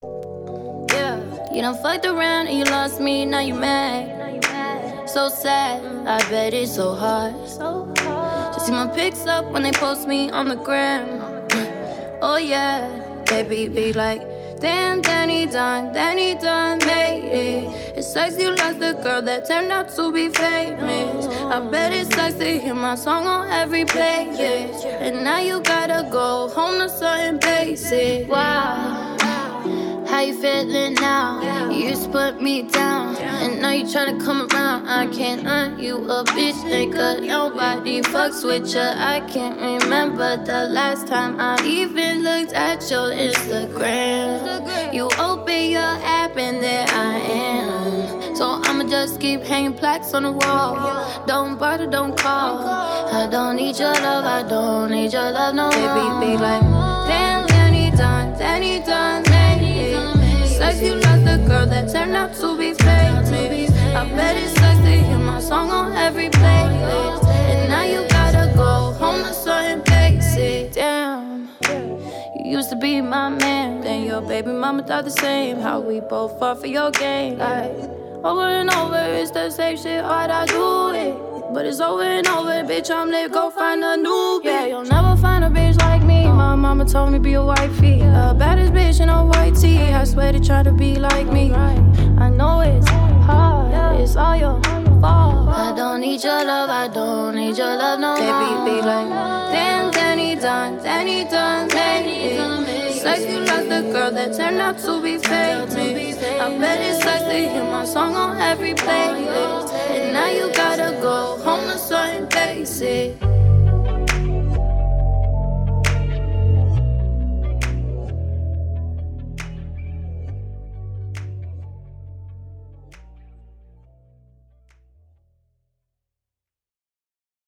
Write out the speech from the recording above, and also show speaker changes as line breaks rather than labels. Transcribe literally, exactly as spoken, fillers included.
Yeah, you done fucked around and you lost me, now you mad. So sad, I bet it's so hard. To see my pics up when they post me on the gram. Oh yeah, baby be like, damn, Danny done, Danny done made it. It sucks you lost the girl that turned out to be famous. I bet it sucks to hear my song on every playlist. And now you gotta go home to something basic. Wow. How you feeling now? You used to put me down, and now you tryna come around. I can't earn you a bitch, nigga. Nobody fucks with ya. I can't remember the last time I even looked at your Instagram. You open your app and there I am. So I'ma just keep hanging plaques on the wall. Don't bother, don't call. I don't need your love, I don't need your love no more. Baby, be like, damn, Danny done, Danny done. Sucks you lost the girl that turned out to be famous. I bet it sucks to hear my song on every playlist. And now you gotta go home to something basic. Damn, you used to be my man, then your baby mama thought the same. How we both fought for your game. Like, over and over, it's the same shit, why'd I do it? But it's over and over, bitch, I'm lit, go find a new bitch. Yeah, you'll never find a bitch like me. My mama told me be a wifey, the baddest bitch in a white tee. I swear they try to be like me. I know it's hard, it's all your fault. I don't need your love, I don't need your love no more. Baby, be like, damn, Danny done, Danny done made it. Sucks you lost the girl that turned out to be famous. I bet it sucks to hear my song on every playlist. And now you gotta go home to something basic.